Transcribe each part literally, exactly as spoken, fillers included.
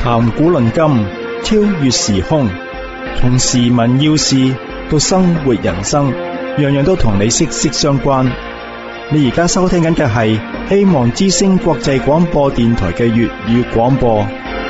談古論今，超越時空，從時聞要事到生活人生，樣樣都同你息息相關。你而家收聽緊嘅係希望之聲國際廣播電台嘅粵語廣播。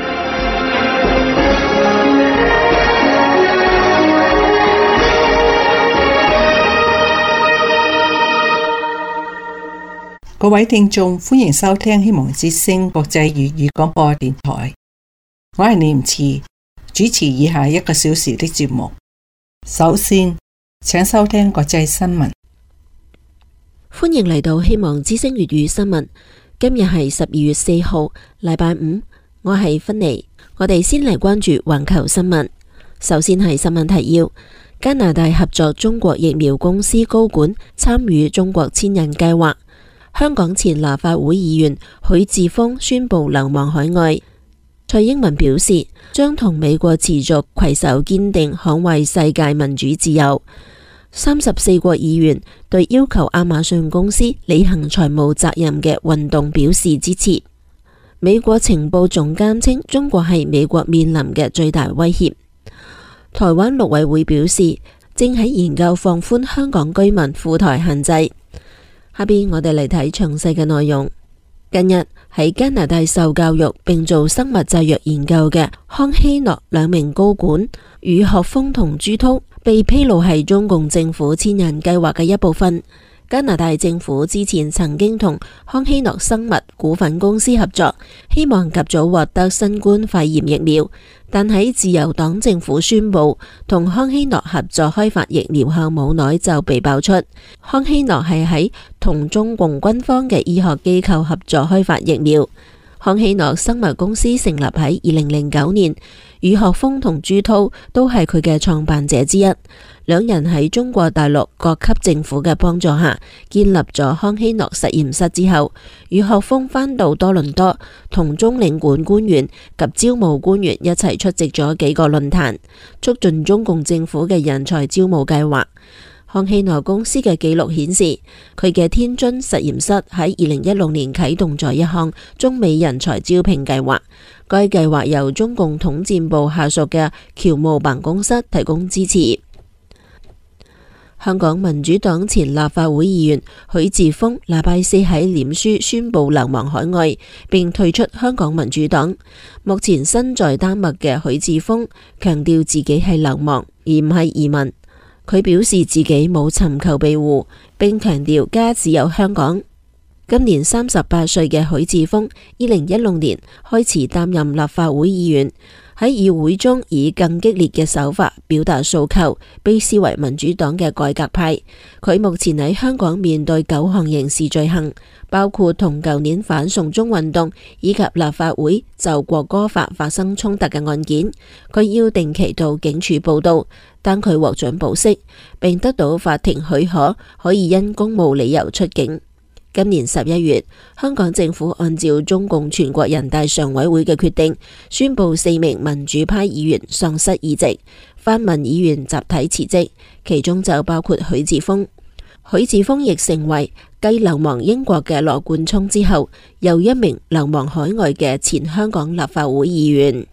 各位聽眾，歡迎收聽希望之聲國際粵語廣播電台。我係念慈，主持以下一個小時的節目。首先，請收聽國際新聞。 歡迎嚟到希望之聲粵語新聞。今日係十二月四號，禮拜五。我係芬妮。我哋先嚟關注環球新聞。首先係新聞提要：加拿大合作中國疫苗公司高管參與中國千人計劃。香港前立法會議員許智峰宣布流亡海外。蔡英文表示，將同美國持續攜手堅定捍衛世界民主自由。三十四國議員對要求亞馬遜公司履行財務責任嘅運動表示支持。美國情報總監稱，中國係美國面臨嘅最大威脅。台灣陸委會表示，正喺研究放寬香港居民赴台限制。下邊我哋嚟睇詳細嘅內容。近日喺加拿大受教育並做生物製藥研究嘅康希諾兩名高管余學鋒同朱濤被披露係中共政府千人計劃嘅一部分。加拿大政府之前曾經同康希諾生物股份公司合作，希望及早獲得新冠肺炎疫苗，但喺自由黨政府宣布同康希諾合作開發疫苗後冇耐就被爆出，康希諾係喺同中共軍方嘅醫學機構合作開發疫苗。康希諾生物公司成立喺二零零九年，余學鋒同朱濤都係佢嘅創辦者之一。兩人喺中國大陸各級政府嘅幫助下建立咗康希諾實驗室之後，余學鋒返到多倫多，同中領館官員及招募官員一齊出席咗幾個論壇，促進中共政府嘅人才招募計劃。康希諾公司嘅記錄顯示，佢嘅天津實驗室喺二零一六年啟動咗一項中美人才招聘計劃，該計劃由中共統戰部下屬嘅僑務辦公室提供支持。香港民主黨前立法會議員許智峰禮拜四喺臉書宣布流亡海外，並退出香港民主黨。目前身在丹麥嘅許智峰強調自己係流亡，而唔係移民。佢表示自己冇尋求庇護，並強調家只有香港。今年三十八歲嘅許智峰，二零一六年開始擔任立法會議員，喺議會中以更激烈嘅手法表達訴求，被視為民主黨嘅改革派。佢目前喺香港面對九項刑事罪行，包括同舊年反送中運動以及立法會就國歌法發生衝突嘅案件。佢要定期到警署報到，但佢獲准保釋，並得到法庭許可，可以因公務理由出境。今年十一月，香港政府按照中共全國人大常委會嘅決定，宣布四名民主派議員喪失議席，泛民議員集體辭職，其中就包括許智峰。許智峰亦成為繼流亡英國嘅羅冠聰之後，又一名流亡海外嘅前香港立法會議員。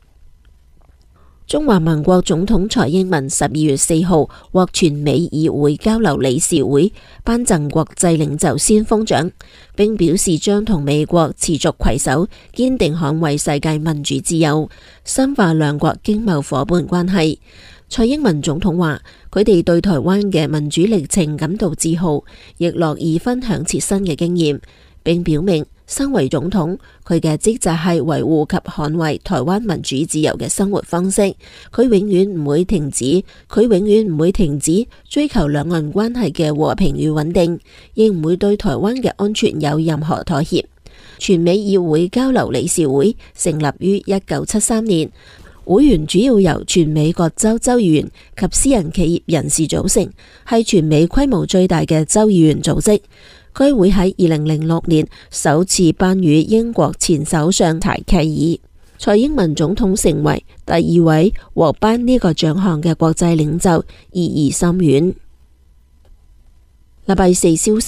中華民國總統蔡英文十二月四號獲全美議會交流理事會頒贈國際領袖先鋒獎，並表示將同美國持續攜手，堅定捍衛世界民主自由，深化兩國經貿夥伴關係。蔡英文總統話，佢哋對台灣嘅民主歷程感到自豪，亦樂意分享切身嘅經驗，並表明身為總統，佢嘅職責係維護及捍衛台灣民主自由嘅生活方式。佢永遠唔會停止，佢永遠唔會停止追求兩岸關係嘅和平與穩定，亦唔會對台灣嘅安全有任何妥協。全美議會交流理事會成立於一九七三年，會員主要由全美各州州議員及私人企業人士組成，係全美規模最大嘅州議員組織。該會喺二零零六年首次頒予英國前首相柴契爾，蔡英文總統成為第二位獲頒呢個獎項嘅國際領袖，意義深遠。禮拜四消息，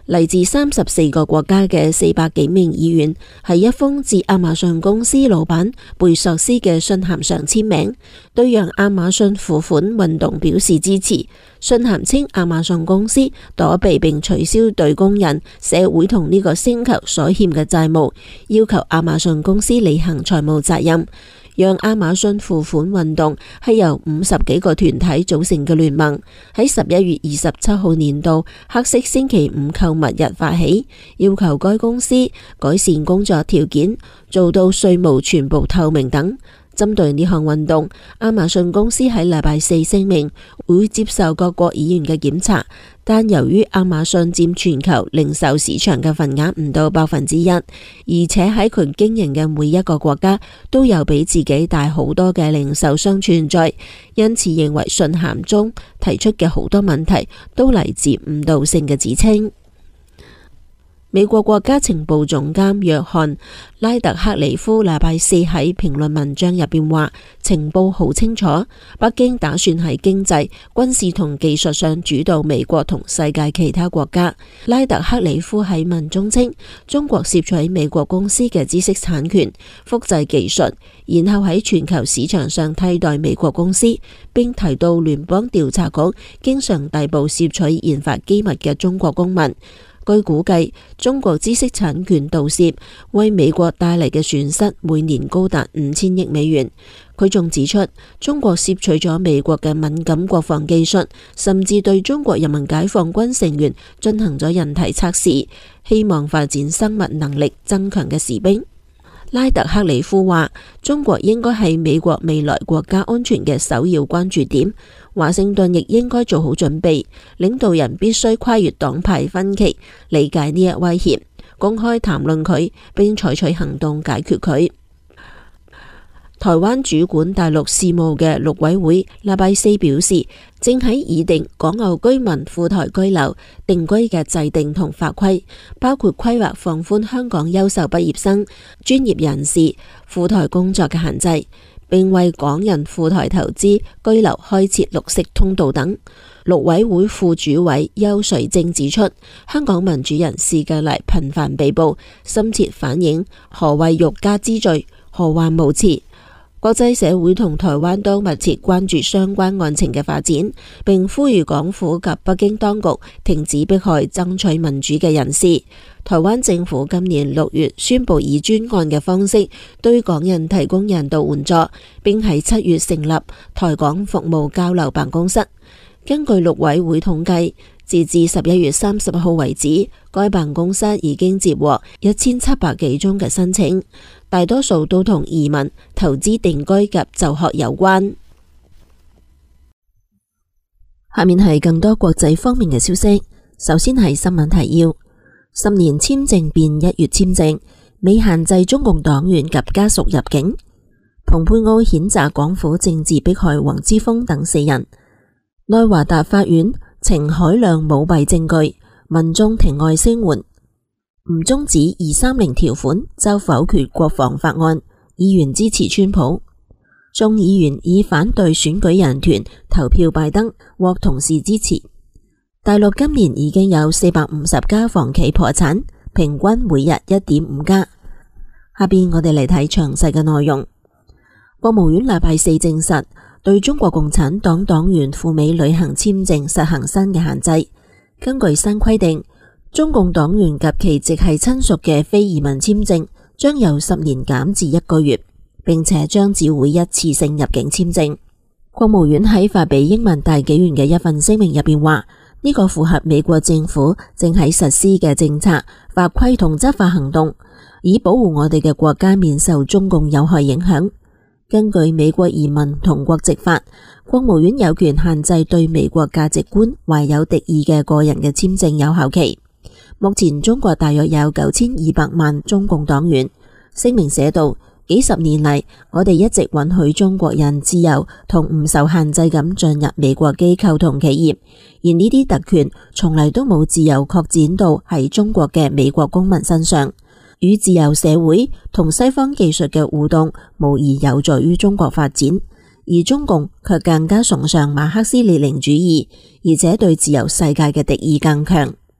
嚟自三十四個國家嘅四百幾名議員喺一封致亞馬遜公司老闆貝索斯嘅信函上簽名，對讓亞馬遜付款運動表示支持。信函稱亞馬遜公司躲避並取消對工人、社會同呢個星球所欠嘅債務，要求亞馬遜公司履行財務責任。讓亞馬遜付款運動係由五十幾個團體組成嘅聯盟，喺十一月二十七號年度黑色星期五購物日發起，要求該公司改善工作條件，做到稅務全部透明等。針對呢項運動，亞馬遜公司喺禮拜四聲明會接受各國議員嘅檢查，但由於亞馬遜佔全球零售市場嘅份額唔到百分之一，而且喺佢經營嘅每一個國家都有比自己大好多嘅零售商存在，因此認為信函中提出嘅好多問題都嚟自誤導性嘅指稱。美國國家情報總監約翰拉特克里夫禮拜四喺評論文章入邊話，情報好清楚，北京打算喺經濟、軍事同技術上主導美國同世界其他國家。拉特克里夫喺文中稱，中國攝取美國公司嘅知識產權、複製技術，然後喺全球市場上替代美國公司，並提到聯邦調查局經常逮捕攝取研發機密嘅中國公民。據估計，中國知識產權盜竊為美國帶嚟嘅損失每年高達五千億美元。佢仲指出，中國攝取咗美國嘅敏感國防技術，甚至對中國人民解放軍成員進行咗人體測試，希望發展生物能力增強嘅士兵。拉特克里夫話，中國應該係美國未來國家安全嘅首要關注點，華盛頓亦應該做好準備，領導人必須跨越黨派分歧，理解呢一威脅，公開談論佢，並採取行動解決佢。台灣主管大陸事務嘅陸委會禮拜四表示，正喺擬定港澳居民赴台居留定居嘅制定同法規，包括規劃放寬香港優秀畢業生、專業人士赴台工作嘅限制，並為港人赴台投資居留開設綠色通道等。陸委會副主委邱水正指出，香港民主人士近嚟頻繁被捕，深切反映何謂欲加之罪，何患無辭。國際社會同台灣都密切關注相關案情嘅發展，並呼籲港府及北京當局停止迫害爭取民主嘅人士。台灣政府今年六月宣布以專案嘅方式對港人提供人道援助，並喺七月成立台港服務交流辦公室。根據陸委會統計，截至十一月三十號為止，該辦公室已經接獲一千七百幾宗嘅申請，大多數都同移民、投資定居及就學有關。下面係更多國際方面嘅消息。首先係新聞提要：十年簽證變一月簽證，未限制中共黨員及家屬入境。蓬佩奧譴責港府政治迫害黃之鋒等四人。內華達法院呈海量舞弊證據，民眾庭外聲援。唔終止二三零條款就否決國防法案，議員支持川普。眾議員以反對選舉人團投票拜登，獲同事支持。大陸今年已經有四百五十家房企破產，平均每日一點五家。下邊我哋嚟睇詳細嘅內容。國務院禮拜四證實，對中國共產黨黨員赴美旅行簽證實行新嘅限制。根據新規定，中共黨員及其直系親屬嘅非移民簽證將由十年減至一個月，並且將只會一次性入境簽證。國務院喺發俾英文大紀元嘅一份聲明入邊話，呢個符合美國政府正喺實施嘅政策、法規同執法行動，以保護我哋嘅國家免受中共有害影響。根據美國移民同國籍法，國務院有權限制對美國價值觀懷有敵意嘅個人嘅簽證有效期。目前中國大約有九千二百萬中共黨員。聲明寫道，幾十年嚟，我哋一直允許中國人自由同唔受限制咁進入美國機構同企業，而呢啲特權從嚟都冇自由擴展到喺中國嘅美國公民身上。與自由社會同西方技術嘅互動無疑有助於中國發展，而中共卻更加崇尚馬克思列寧主義，而且對自由世界嘅敵意更強。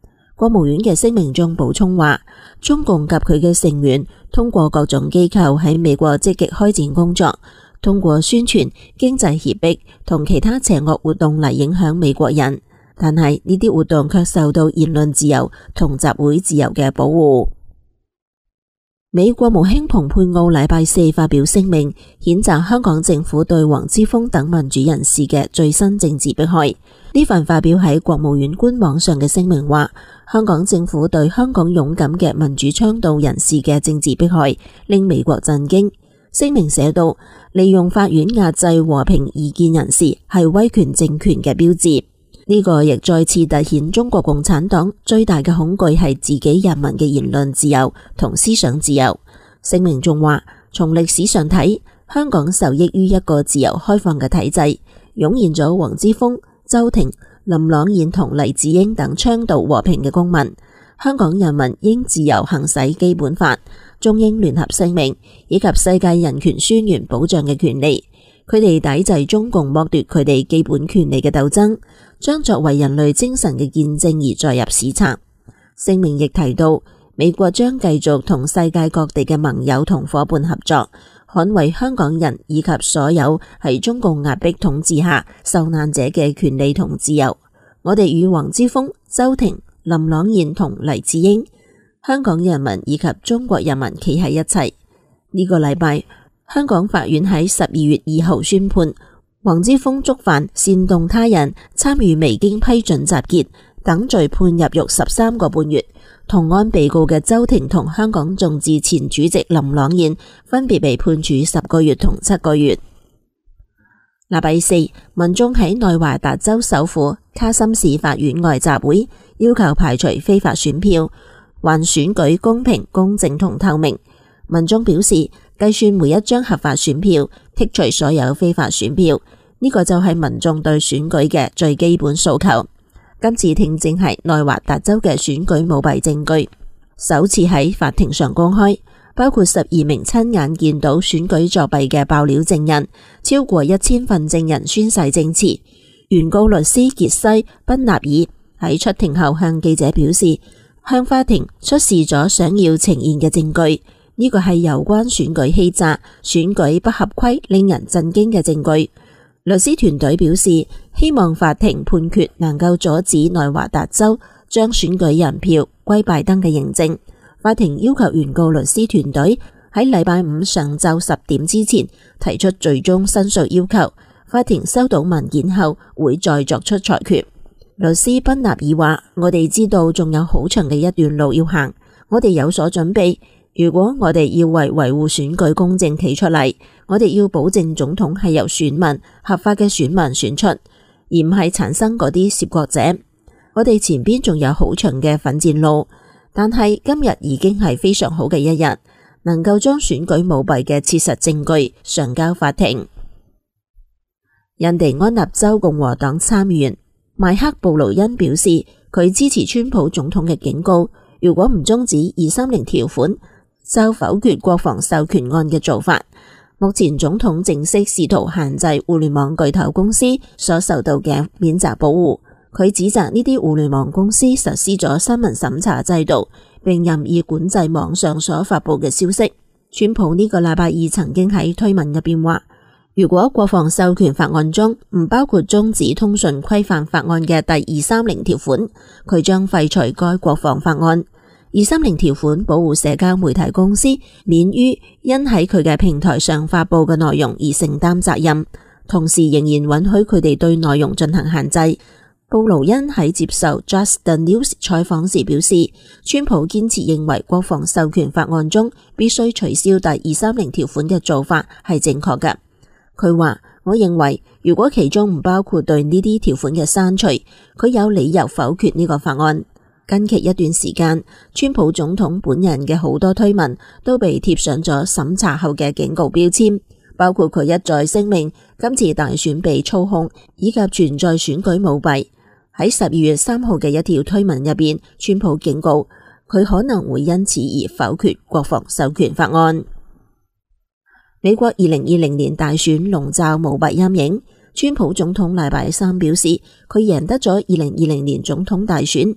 國務院嘅聲明中補充話，中共及佢嘅成員通過各種機構喺美國積極開展工作，通過宣傳、經濟脅迫同其他邪惡活動嚟影響美國人，但係呢啲活動卻受到言論自由同集會自由嘅保護。美國務卿蓬佩奧禮拜四發表聲明，譴責香港政府對黃之鋒等民主人士嘅最新政治迫害。呢份發表喺國務院官網上嘅聲明話，香港政府對香港勇敢嘅民主倡導人士嘅政治迫害令美國震驚。聲明寫道，利用法院壓制和平異見人士係威權政權嘅標誌。呢個亦再次凸顯中國共產黨最大嘅恐懼係自己人民嘅言論自由同思想自由。聲明仲話，從歷史上睇，香港受益於一個自由開放嘅體制，湧現咗黃之鋒、周庭、林朗彥同黎智英等倡導和平嘅公民。香港人民應自由行使基本法、中英聯合聲明以及世界人權宣言保障嘅權利。佢哋抵制中共剝奪佢哋基本權利嘅鬥爭，將作為人類精神嘅見證而載入史冊。聲明亦提到，美國將繼續同世界各地嘅盟友同夥伴合作，捍衛香港人以及所有喺中共壓迫統治下受難者嘅權利同自由。我哋與黃之鋒、周庭、林朗彥同黎智英、香港人民以及中國人民企喺一齊。呢、這個禮拜，香港法院喺十二月二號宣判，黃之鋒觸犯煽動他人參與未經批准集結等罪，判入獄十三個半月。同案被告嘅周庭同香港眾志前主席林朗彥分別被判處十個月同七個月。禮拜四，民眾喺內華達州首府卡森市法院外集會，要求排除非法選票，還選舉公平、公正同透明。民眾表示，計算每一張合法選票，剔除所有非法選票，呢、這個就係民眾對選舉嘅最基本訴求。今次聽證係內華達州嘅選舉舞弊證據，首次喺法庭上公開，包括十二名親眼見到選舉作弊嘅爆料證人，超過一千份證人宣誓證詞。原告律師傑西·賓納爾喺出庭後向記者表示，向法庭出示咗想要呈現嘅證據，呢個係有關選舉欺詐、選舉不合規、令人震驚嘅證據。律師團隊表示，希望法庭判決能夠阻止內華達州將選舉人票歸拜登嘅認證。法庭要求原告律師團隊喺禮拜五上晝十點之前提出最終申訴要求。法庭收到文件後會再作出裁決。律師賓納爾話：我哋知道仲有好長嘅一段路要行，我哋有所準備。如果我哋要為維護選舉公正企出嚟，我哋要保證總統係由選民合法嘅選民選出，而唔係產生嗰啲涉國者。我哋前邊仲有好長嘅奮戰路，但係今日已經係非常好嘅一日，能夠將選舉舞弊嘅切實證據上交法庭。印第安納州共和黨參議員邁克布魯恩表示，佢支持川普總統嘅警告，如果唔終止二三零條款，就否決國防授權案嘅做法。目前總統正式試圖限制互聯網巨頭公司所受到嘅免責保護。佢指責呢啲互聯網公司實施咗新聞審查制度，並任意管制網上所發佈嘅消息。川普呢個禮拜二曾經喺推文入邊話，如果國防授權法案中唔包括終止通訊規範法案嘅第二三零條款，佢將廢除該國防法案。二三零條款保護社交媒體公司免於因喺佢嘅平台上發佈嘅內容而承擔責任，同時仍然允許佢哋對內容進行限制。布魯恩喺接受 Just the News 採訪時表示，川普堅持認為國防授權法案中必須取消第二三零條款嘅做法係正確嘅。佢話：我認為如果其中唔包括對呢啲條款嘅刪除，佢有理由否決呢個法案。近期一段時間，川普總統本人嘅好多推文都被貼上咗審查後嘅警告標籤，包括佢一再聲明今次大選被操控，以及存在選舉舞弊。喺十二月三號嘅一條推文入邊，川普警告佢可能會因此而否決國防授權法案。美國二零二零年大選籠罩舞弊陰影，川普總統禮拜三表示佢贏得咗二零二零年總統大選，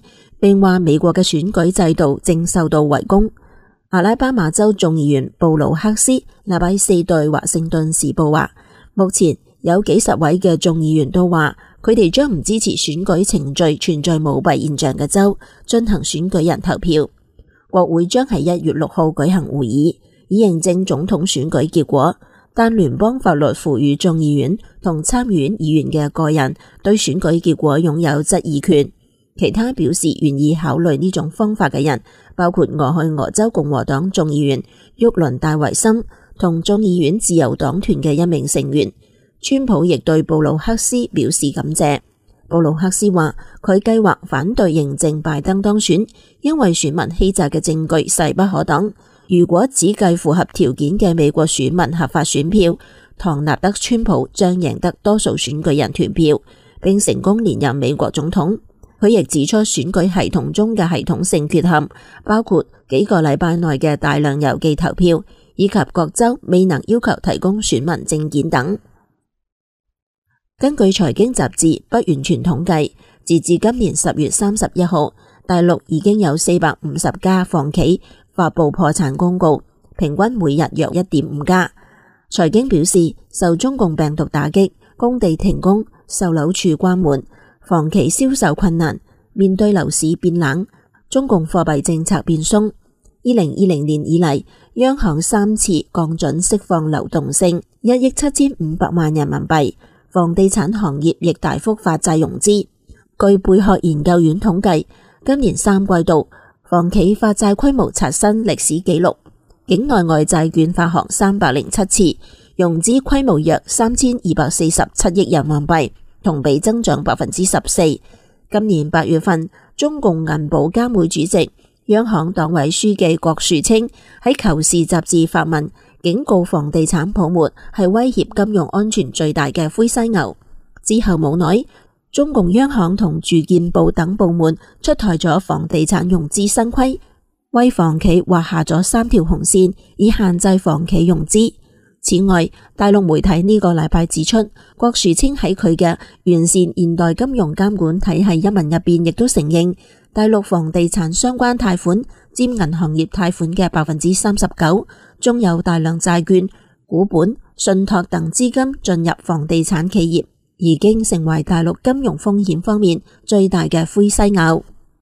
並話美國嘅選舉制度正受到圍攻。阿拉巴馬州眾議員布魯克斯禮拜四對華盛頓時報話，目前有幾十位嘅眾議員都話，佢哋將唔支持選舉程序存在舞弊現象嘅州進行選舉人投票。國會將喺一月六號舉行會議，以認證總統選舉結果，但聯邦法律賦予眾議院同參議院議員嘅個人對選舉結果擁有質疑權。其他表示願意考慮呢種方法嘅人，包括俄亥俄州共和黨眾議員沃倫戴維森同眾議院自由黨團嘅一名成員。川普亦對布魯克斯表示感謝。布魯克斯話，佢計劃反對認證拜登當選，因為選民欺詐嘅證據勢不可擋。如果只計符合條件嘅美國選民合法選票，唐納德川普將贏得多數選舉人團票，並成功連任美國總統。佢亦指出選舉系統中嘅系統性缺陷，包括幾個禮拜內嘅大量郵寄投票，以及各州未能要求提供選民證件等。根據財經雜誌不完全統計，截至今年十月三十一號，大陸已經有四百五十家房企發佈破產公告，平均每日約一點五家。財經表示，受中共病毒打擊，工地停工，售樓處關門，房企銷售困難，面對樓市變冷，中共貨幣政策變鬆。二零二零年以嚟，央行三次降準釋放流動性一億七千五百萬人民幣，房地產行業亦大幅發債融資。據貝殼研究院統計，今年三季度房企發債規模刷新歷史紀錄，境內外債券發行三百零七次，融資規模約三千二百四十七億人民幣，同比增長百分之十四。今年八月份，中共銀保監會主席、央行黨委書記郭樹清喺《求是》雜誌發文，警告房地產泡沫係威脅金融安全最大嘅灰犀牛。之後冇耐，中共央行同住建部等部門出台咗房地產融資新規，為房企劃下咗三條紅線，以限制房企融資。此外，大陸媒體呢個禮拜指出，郭樹清喺佢嘅完善現代金融監管體系一文入邊，亦都承認大陸房地產相關貸款佔銀行業貸款嘅百分之三十九，仲有大量債券、股本、信託等資金進入房地產企業，已經成為大陸金融風險方面最大嘅灰犀牛。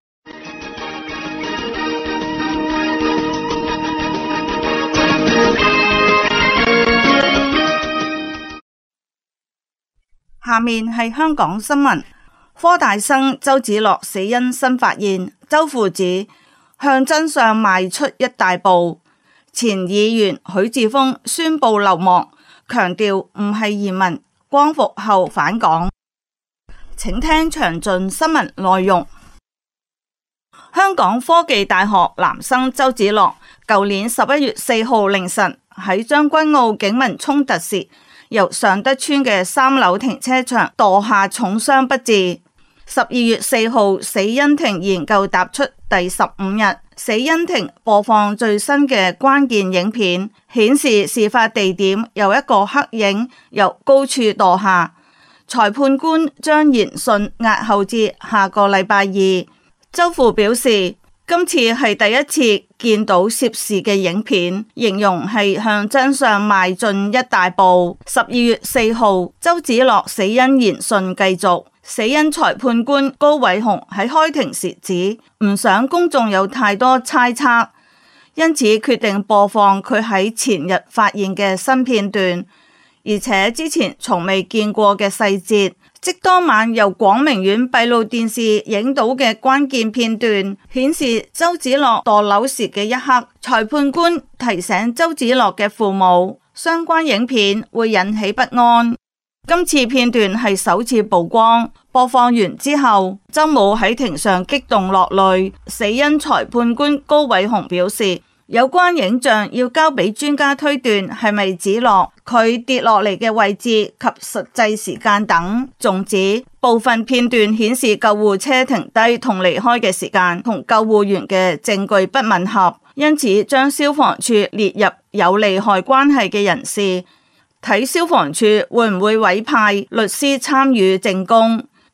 下面係香港新聞。科大生周梓樂死因新發現，周父子向真相邁出一大步。前議員許智峰宣布流亡，強調唔係移民，光復後返港。請聽詳盡新聞內容。香港科技大學男生周梓樂，舊年十一月四號凌晨喺將軍澳警民衝突時，由尚德邨嘅三樓停車場墮下，重傷不治。十二月四號，死因庭研究踏出第十五日，死因庭播放最新嘅關鍵影片，顯示事發地點有一個黑影由高處墮下。裁判官將研訊押後至下個禮拜二。周父表示，今次係第一次見到涉事嘅影片，形容係向真相邁進一大步。十二月四號，周梓樂死因研訊繼續。死因裁判官高偉雄喺開庭時指，唔想公眾有太多猜測，因此決定播放佢喺前日發現嘅新片段，而且之前從未見過嘅細節，即當晚由廣明縣閉路電視影到嘅關鍵片段，顯示周梓樂墮樓時嘅一刻。裁判官提醒周梓樂嘅父母，相關影片會引起不安。今次片段係首次曝光，播放完之後，周母喺庭上激動落淚。死因裁判官高偉雄表示，有關影像要交俾專家推斷係咪梓樂，佢跌落嚟嘅位置及實際時間等。仲指部分片段顯示救護車停低同離開嘅時間同救護員嘅證據不吻合，因此將消防處列入有利害關係嘅人士。睇消防處會唔會委派律師參與證供。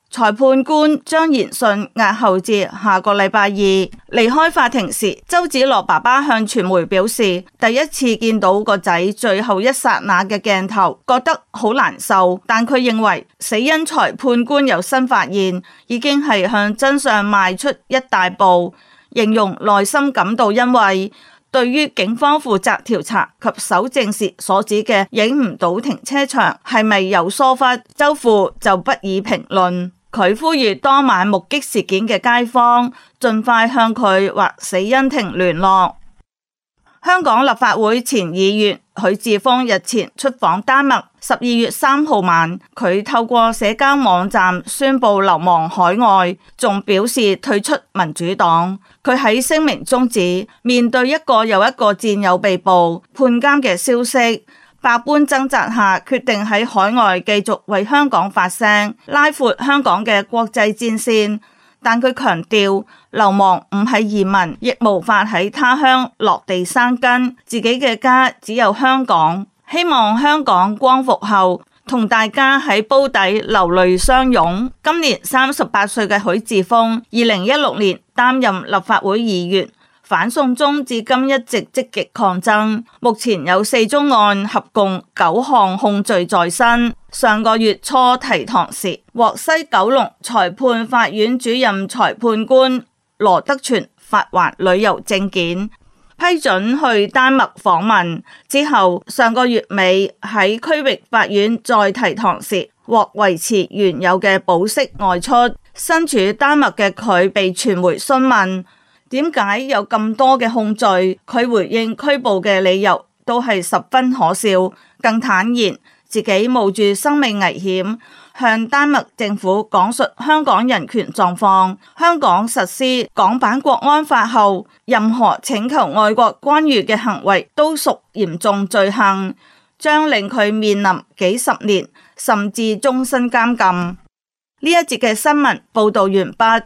裁判官將研訊押後至下個禮拜二。離開法庭時，周梓樂爸爸向傳媒表示，第一次見到個仔最後一剎那嘅鏡頭，覺得好難受。但佢認為死因裁判官有新發現，已經係向真相邁出一大步，形容內心感到欣慰。對於警方負責調查及搜證時所指嘅影唔到停車場係咪有疏忽，周父就不予評論。佢呼籲當晚目擊事件嘅街坊盡快向佢或死因庭聯絡。香港立法會前議員許智峰日前出訪丹麥，十二月三號晚，佢透過社交網站宣布流亡海外，仲表示退出民主黨。佢喺聲明中指，面對一個又一個戰友被捕、判監嘅消息，百般掙扎下，決定喺海外繼續為香港發聲，拉闊香港嘅國際戰線。但佢強調，流亡唔係移民，亦無法喺他鄉落地生根，自己嘅家只有香港。希望香港光復後，同大家喺煲底流淚相擁。今年三十八歲嘅許智峰，二零一六年擔任立法會議員。反送中至今一直積極抗爭，目前有四宗案，合共九項控罪在身。上個月初提堂時，獲西九龍裁判法院主任裁判官羅德全發還旅遊證件，批准去丹麥訪問。之後上個月尾喺區域法院再提堂時，獲維持原有嘅保釋外出。身處丹麥嘅佢被傳媒詢問，點解有咁多嘅控罪？佢回應拘捕嘅理由都係十分可笑，更坦言自己冒住生命危險向丹麥政府講述香港人權狀況。香港實施港版國安法後，任何請求外國干預嘅行為都屬嚴重罪行，將令佢面臨幾十年甚至終身監禁。呢一節嘅新聞報道完畢。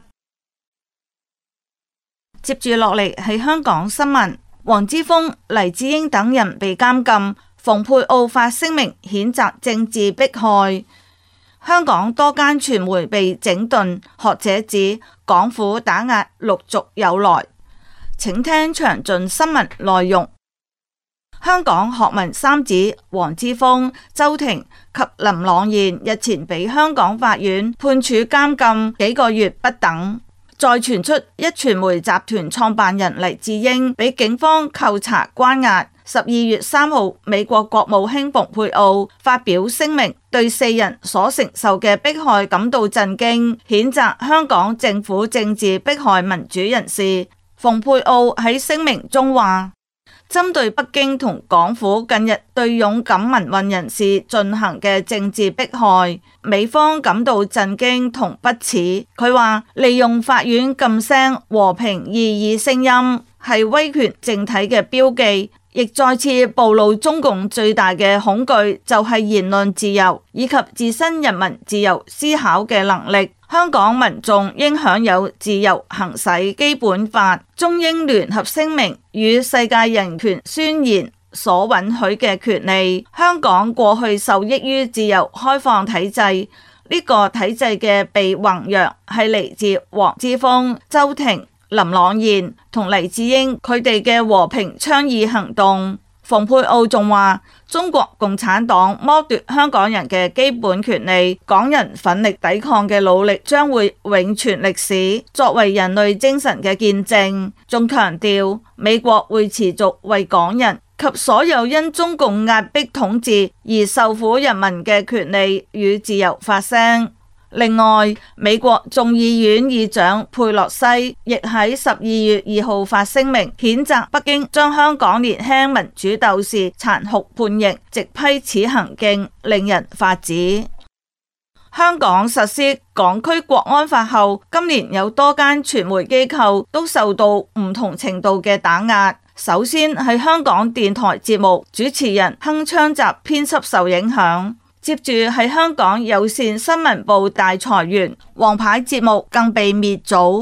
接住落嚟係香港新聞，黃之鋒、黎智英等人被監禁，蓬佩奧發聲明譴責政治迫害。香港多間傳媒被整頓，學者指港府打壓陸續有來。請聽詳盡新聞內容。香港學民三子黃之鋒、周庭及林朗彥日前被香港法院判處監禁幾個月不等。再傳出一傳媒集團創辦人黎智英被警方扣查關押。十二月三號，美國國務卿蓬佩奧發表聲明，對四人所承受嘅迫害感到震驚，譴責香港政府政治迫害民主人士。蓬佩奧喺聲明中話，針對北京同港府近日對勇敢民運人士進行嘅政治迫害，美方感到震驚同不齒。佢話利用法院禁聲和平異議聲音係威權政體嘅標記，亦再次暴露中共最大嘅恐懼就係言論自由以及自身人民自由思考嘅能力。香港民眾應享有自由行使基本法、中英聯合聲明與世界人權宣言所允許嘅權利。香港過去受益於自由開放體制，呢、這個體制嘅被弘揚係嚟自黃之鋒、周庭、林朗彥同黎智英佢哋嘅和平倡議行動。蓬佩奧仲話，中國共產黨剝奪香港人嘅基本權利，港人奮力抵抗嘅努力將會永存歷史，作為人類精神嘅見證。仲強調美國會持續為港人及所有因中共壓迫統治而受苦人民嘅權利與自由發聲。另外，美國眾議院議長佩洛西亦喺十二月二號發聲明，譴責北京將香港年輕民主鬥士殘酷判刑，直批此行徑令人髮指。香港實施港區國安法後，今年有多間傳媒機構都受到唔同程度嘅打壓。首先係香港電台節目主持人鏗鏘集編輯受影響。接住係香港有線新聞部大裁員，王牌節目更被滅組。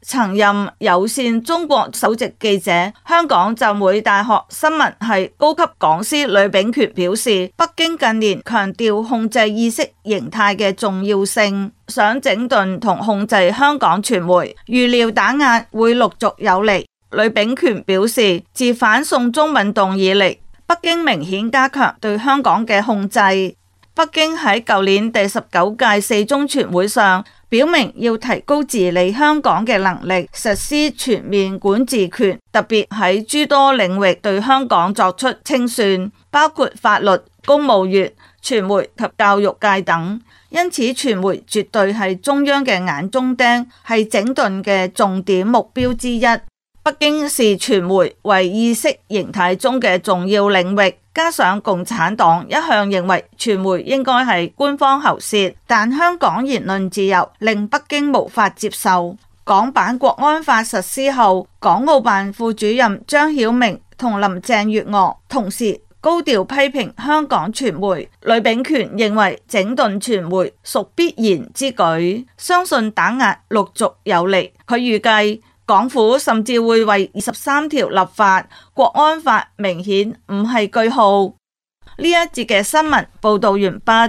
曾任有線中國首席記者。香港浸會大學新聞系高級講師呂秉權表示，北京近年強調控制意識形態嘅重要性，想整頓同控制香港傳媒，預料打壓會陸續有嚟。呂秉權表示，自反送中運動以嚟，北京明顯加強對香港嘅控制。北京喺舊年第十九屆四中全會上表明要提高治理香港嘅能力，實施全面管治權，特別喺諸多領域對香港作出清算，包括法律、公務員、傳媒及教育界等。因此，傳媒絕對係中央嘅眼中釘，係整頓嘅重點目標之一。北京視傳媒為意識形態中嘅重要領域，加上共產黨一向認為傳媒應該係官方喉舌，但香港言論自由令北京無法接受。港版國安法實施後，港澳辦副主任張曉明同林鄭月娥同時高調批評香港傳媒。呂秉權認為整頓傳媒屬必然之舉，相信打壓陸續有嚟。佢預計港府甚至會為二十三條立法，國安法明顯唔係句號。呢一節嘅新聞報道完畢。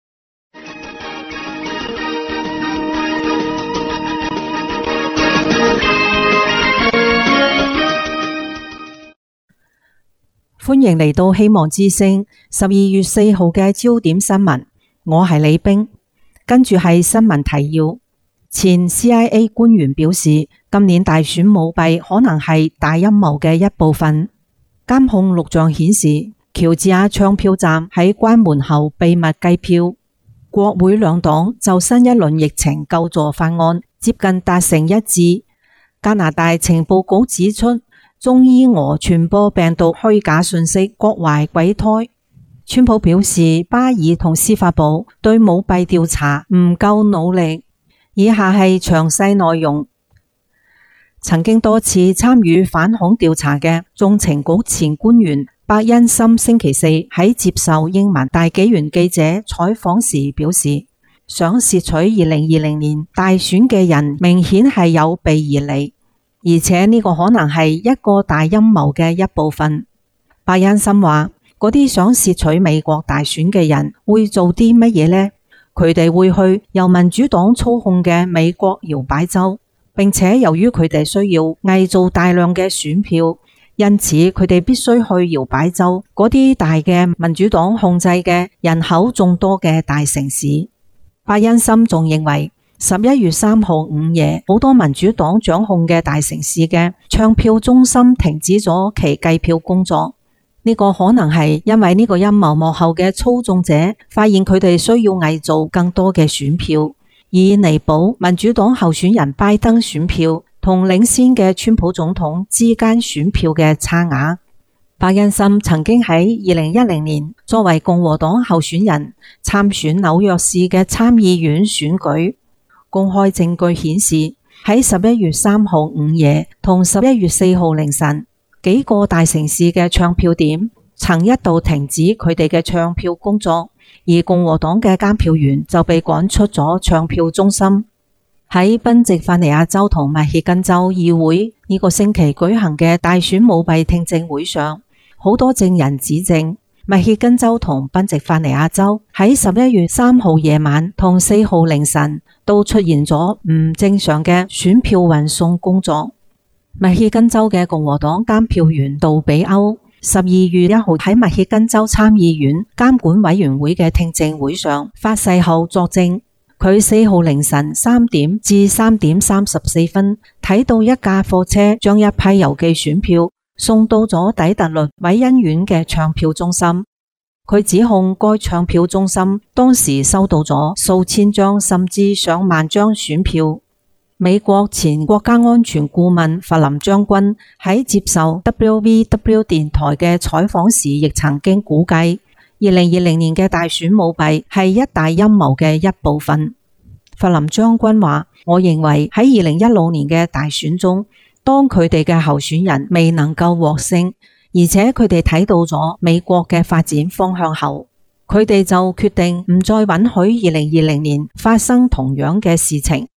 歡迎嚟到希望之聲十二月四號嘅焦點新聞，我係李冰，跟住係新聞提要。前 C I A 官員表示，今年大選舞弊可能係大陰謀嘅一部分。監控錄像顯示，喬治亞唱票站喺關門後秘密計票。國會兩黨就新一輪疫情救助法案接近達成一致。加拿大情報局指出，中伊俄傳播病毒虛假信息，各懷鬼胎。川普表示，巴爾同司法部對舞弊調查唔夠努力。以下係詳細內容。曾經多次參與反恐調查嘅中情局前官員白恩森星期四喺接受英文大紀元記者採訪時表示，想竊取二零二零年大選嘅人明顯係有備而嚟，而且呢個可能係一個大陰謀嘅一部分。白恩森話，嗰啲想竊取美國大選嘅人會做啲乜嘢呢？佢哋會去由民主黨操控嘅美國搖擺州，並且由於佢哋需要偽造大量嘅選票，因此佢哋必須去搖擺州嗰啲大嘅民主黨控制嘅人口眾多嘅大城市。伯恩森仲認為，十一月三號午夜，好多民主黨掌控嘅大城市嘅唱票中心停止咗其計票工作。呢個可能係因為呢個陰謀幕後嘅操縱者發現佢哋需要偽造更多嘅選票，以彌補民主黨候選人拜登選票同領先嘅川普總統之間選票嘅差額。伯恩森曾經喺二零一零年作為共和黨候選人參選紐約市嘅參議院選舉。公開證據顯示，喺十一月三號午夜同十一月四號凌晨，幾個大城市嘅唱票點曾一度停止佢哋嘅唱票工作，而共和黨嘅監票員就被趕出咗唱票中心。喺賓夕法尼亞州同密歇根州議會呢個星期舉行嘅大選舞弊聽證會上，好多證人指證密歇根州同賓夕法尼亞州喺十一月三號夜晚同四號凌晨都出現咗唔正常嘅選票運送工作。密歇根州嘅共和黨監票員杜比歐十二月一號喺密歇根州參議院監管委員會嘅聽證會上發誓後作證，佢四號凌晨三點至三點三十四分睇到一架貨車將一批郵寄選票送到咗底特律韋恩縣嘅唱票中心。佢指控該唱票中心當時收到咗數千張甚至上萬張選票。美國前國家安全顧問弗林將軍喺接受 W V W 電台嘅採訪時亦曾經估計，二零二零年嘅大選舞弊係一大陰謀嘅一部分。弗林將軍話，我認為喺二零一六年嘅大選中，當佢哋嘅候選人未能夠獲勝，而且佢哋睇到咗美國嘅發展方向後，佢哋就決定唔再允許二零二零年發生同樣嘅事情。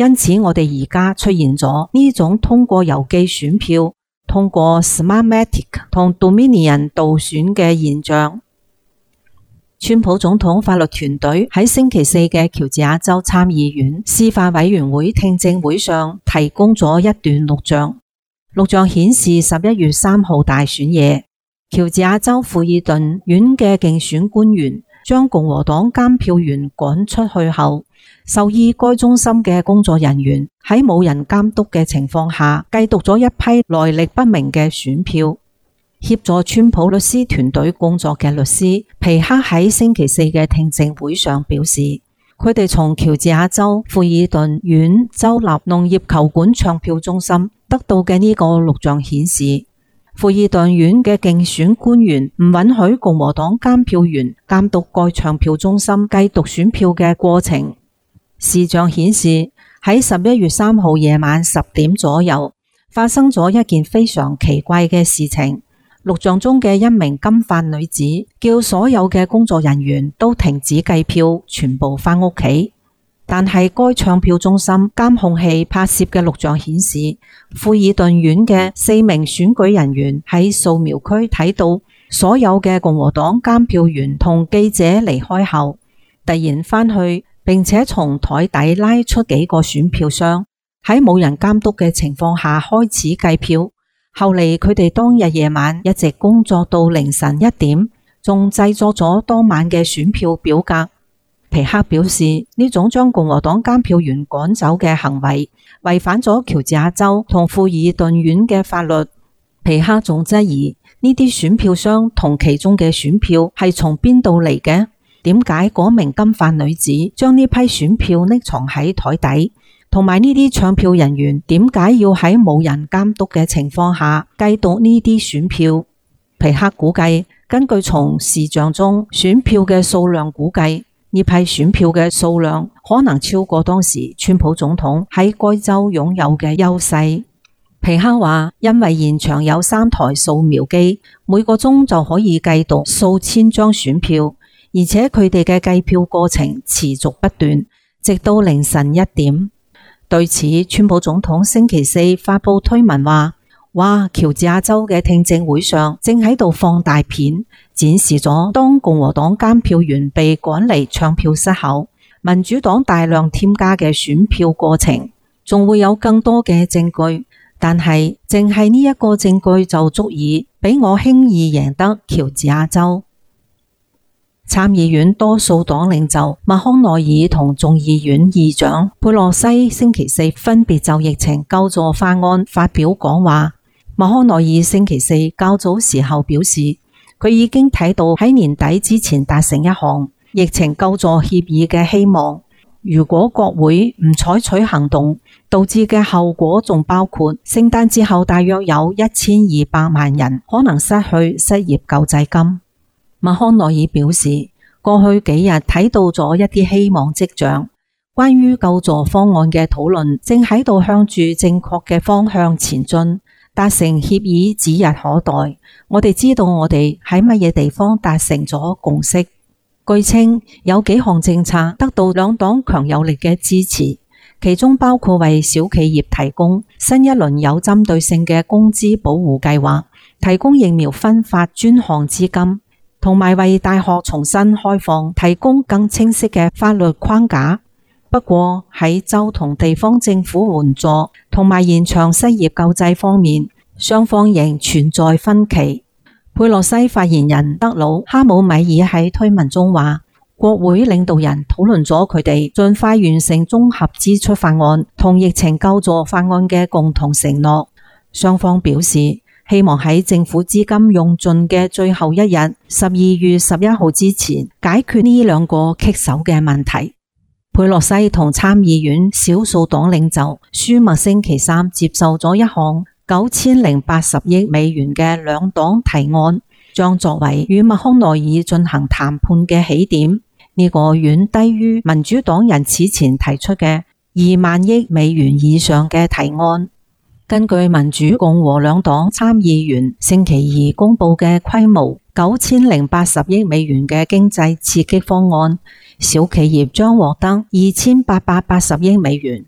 因此我哋而家出現咗呢種通過郵寄選票、通過 Smartmatic 同 Dominion 導選嘅現象。川普總統法律團隊喺星期四嘅喬治亞州參議院司法委員會聽證會上提供咗一段錄像，錄像顯示十一月三號大選夜，喬治亞州富爾頓縣嘅競選官員將共和黨監票員趕出去後，授意該中心嘅工作人員喺冇人監督嘅情況下計讀咗一批來歷不明嘅選票。協助川普律師團隊工作嘅律師皮克喺星期四嘅聽證會上表示，佢哋從喬治亞州富爾頓縣州立農業球館唱票中心得到嘅呢個錄像顯示，富爾頓縣嘅競選官員唔允許共和黨監票員監督該唱票中心計讀選票嘅過程。視像顯示喺十一月三號夜晚十點左右發生咗一件非常奇怪嘅事情。錄像中嘅一名金髮女子叫所有嘅工作人員都停止計票，全部返屋企。但係該唱票中心監控器拍攝嘅錄像顯示，富爾頓縣嘅四名選舉人員喺掃描區睇到所有嘅共和黨監票員同記者離開後，突然返去，並且從台底拉出幾個選票箱，喺冇人監督嘅情況下開始計票。後嚟佢哋當日夜晚一直工作到凌晨一點，仲製作咗當晚嘅選票表格。皮克表示，呢種將共和黨監票員趕走嘅行為違反咗喬治亞州同富爾頓縣嘅法律。皮克仲質疑呢啲選票箱同其中嘅選票係從邊度嚟嘅？點解嗰名金髮女子將呢批選票匿藏喺台底？同埋呢啲唱票人員點解要喺冇人監督嘅情況下計讀呢啲選票？皮克估計，根據從視像中選票嘅數量估計，呢批選票嘅數量可能超過當時川普總統喺該州擁有嘅優勢。皮克話，因為現場有三台掃描機，每個鐘就可以計讀數千張選票，而且佢哋嘅計票過程持續不斷，直到凌晨一點。對此，川普總統星期四發布推文話：哇，喬治亞州嘅聽證會上正喺度放大片，展示咗當共和黨監票員被趕離唱票室後，民主黨大量添加嘅選票過程，仲會有更多嘅證據，但係淨係呢一個證據就足以俾我輕易贏得喬治亞州。參議院多數黨領袖麥康奈爾同眾議院議長佩洛西星期四分別就疫情救助法案發表講話。麥康奈爾星期四較早時候表示，佢已經睇到喺年底之前達成一項疫情救助協議嘅希望。如果國會唔採取行動，導致嘅後果仲包括聖誕節後大約有一千二百萬人可能失去失業救濟金。麥康奈爾表示，過去幾日睇到咗一啲希望跡象，關於救助方案嘅討論正喺度向住正確嘅方向前進，達成協議指日可待。我哋知道我哋喺乜嘢地方達成咗共識。據稱有幾項政策得到兩黨強有力嘅支持，其中包括為小企業提供新一輪有針對性嘅工資保護計劃，提供疫苗分發專項資金，同埋為大學重新開放提供更清晰嘅法律框架。不過喺州同地方政府援助同埋延長失業救濟方面，雙方仍存在分歧。佩洛西發言人德魯哈姆米爾喺推文中話，國會領導人討論咗佢哋盡快完成綜合支出法案同疫情救助法案嘅共同承諾。雙方表示希望喺政府資金用盡嘅最後一日，十二月十一號之前解決呢兩個棘手嘅問題。佩洛西同參議院少數黨領袖舒默星期三接受咗一項九千零八十億美元嘅兩黨提案，將作為與麥康奈爾進行談判嘅起點。呢個遠低於民主黨人此前提出嘅二萬億美元以上嘅提案。根據民主共和兩黨參議員星期二公布嘅規模九千零八十億美元嘅經濟刺激方案，小企業將獲得二千八百八十億美元，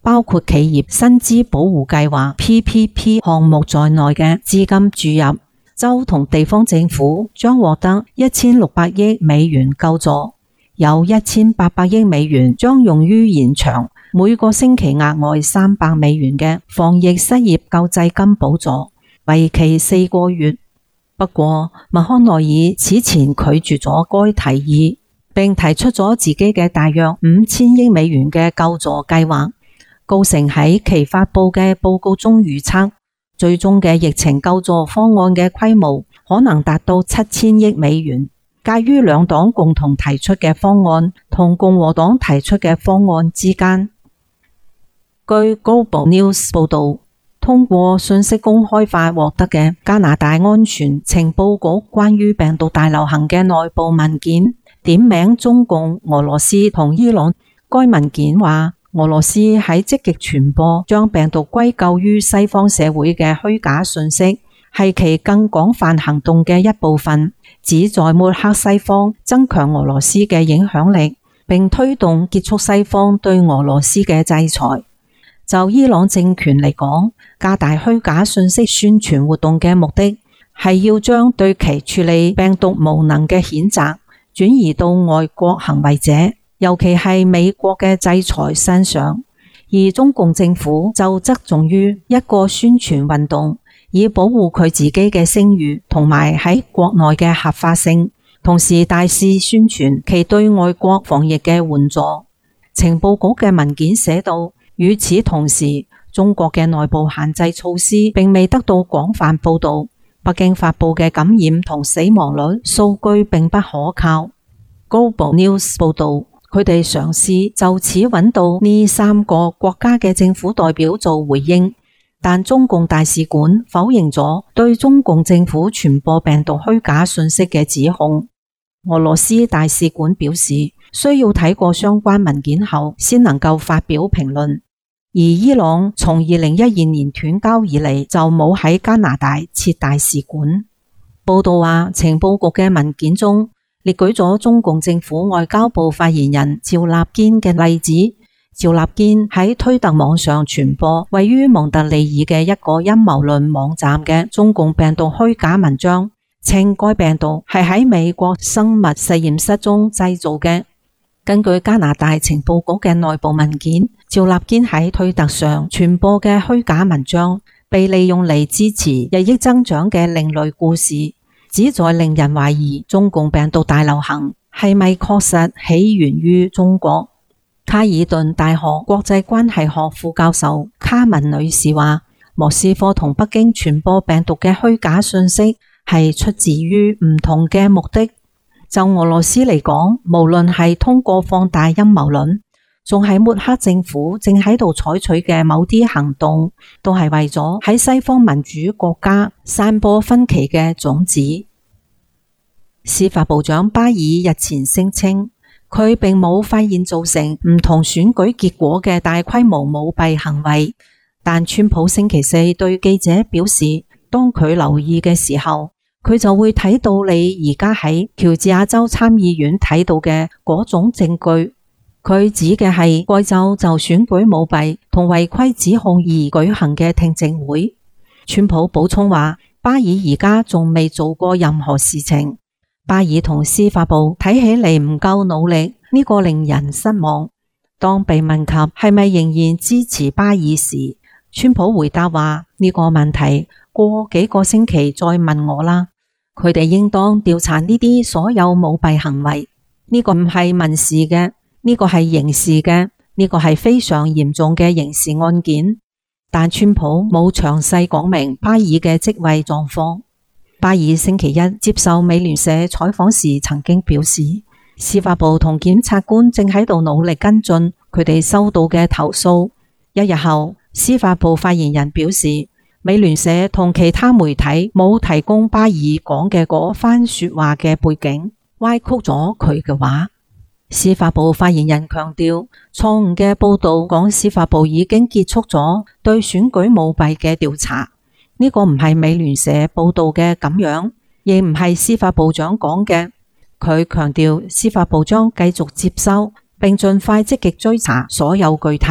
包括企業薪資保護計劃 P P P 項目在內嘅資金注入，州同地方政府將獲得一千六百億美元救助，有一千八百億美元將用於延長每個星期額外三百美元嘅防疫失業救濟金補助，為期四個月。不過，麥康奈爾此前拒絕咗該提議，並提出咗自己嘅大約五千億美元嘅救助計劃。高盛喺其發佈嘅報告中預測，最終嘅疫情救助方案嘅規模可能達到七千億美元，介於兩黨共同提出嘅方案同共和黨提出嘅方案之間。據 Global News 報道，通過信息公開法獲得嘅加拿大安全情報局關於病毒大流行嘅內部文件，點名中共、俄羅斯同伊朗。該文件話，俄羅斯喺積極傳播將病毒歸咎於西方社會嘅虛假信息，係其更廣泛行動嘅一部分，旨在抹黑西方，增強俄羅斯嘅影響力，並推動結束西方對俄羅斯嘅制裁。就伊朗政權嚟講，加大虛假信息宣傳活動嘅目的係要將對其處理病毒無能嘅譴責轉移到外國行為者，尤其係美國嘅制裁身上，而中共政府就側重於一個宣傳運動，以保護佢自己嘅聲譽同埋喺國內嘅合法性，同時大肆宣傳其對外國防疫嘅援助。情報局嘅文件寫道，與此同時，中國嘅內部限制措施並未得到廣泛報道。北京發佈嘅感染同死亡率數據並不可靠。Global News 報道，佢哋嘗試就此揾到呢三個國家嘅政府代表做回應，但中共大使館否認咗對中共政府傳播病毒虛假信息嘅指控。俄羅斯大使館表示，需要睇過相關文件後先能夠發表評論。而伊朗從二零一二年斷交以嚟就冇喺加拿大設大使館。報道話，情報局嘅文件中列舉咗中共政府外交部發言人趙立堅嘅例子。趙立堅喺推特網上傳播位於蒙特利爾嘅一個陰謀論網站嘅中共病毒虛假文章，稱該病毒係喺美國生物實驗室中製造嘅。根據加拿大情報局嘅內部文件，趙立堅喺推特上傳播嘅虛假文章被利用嚟支持日益增長嘅另類故事，旨在令人懷疑中共病毒大流行係咪確實起源於中國。卡爾頓大學國際關係學副教授卡文女士話，莫斯科同北京傳播病毒嘅虛假信息係出自於唔同嘅目的。就俄羅斯嚟講，無論係通過放大陰謀論，仲係抹黑政府正喺度採取嘅某啲行動，都係為咗喺西方民主國家散播分歧嘅種子。司法部長巴爾日前聲稱，佢並冇發現造成唔同選舉結果嘅大規模舞弊行為，但川普星期四對記者表示，當佢留意嘅時候，佢就會睇到你而家喺喬治亞州參議院睇到嘅嗰種證據。佢指嘅係該州就選舉舞弊同違規指控而舉行嘅聽證會。川普補充話，巴爾而家仲未做過任何事情。巴爾同司法部睇起嚟唔夠努力，呢個令人失望。當被問及係咪仍然支持巴爾時，川普回答話，呢個問題過幾個星期再問我啦。佢哋應當調查呢啲所有舞弊行為，呢個唔係民事嘅，呢個係刑事嘅，呢個係非常嚴重嘅刑事案件。但川普冇詳細講明巴爾嘅職位狀況。巴爾星期一接受美聯社採訪時曾經表示，司法部同檢察官正喺度努力跟進佢哋收到嘅投訴。一日後，司法部發言人表示，美聯社同其他媒體冇提供巴爾講嘅嗰番說話嘅背景，歪曲咗佢嘅話。司法部發言人強調，錯誤嘅報道講司法部已經結束咗對選舉舞弊嘅調查，呢個唔係美聯社報道嘅咁樣，亦唔係司法部長講嘅。佢強調，司法部將繼續接收並盡快積極追查所有具體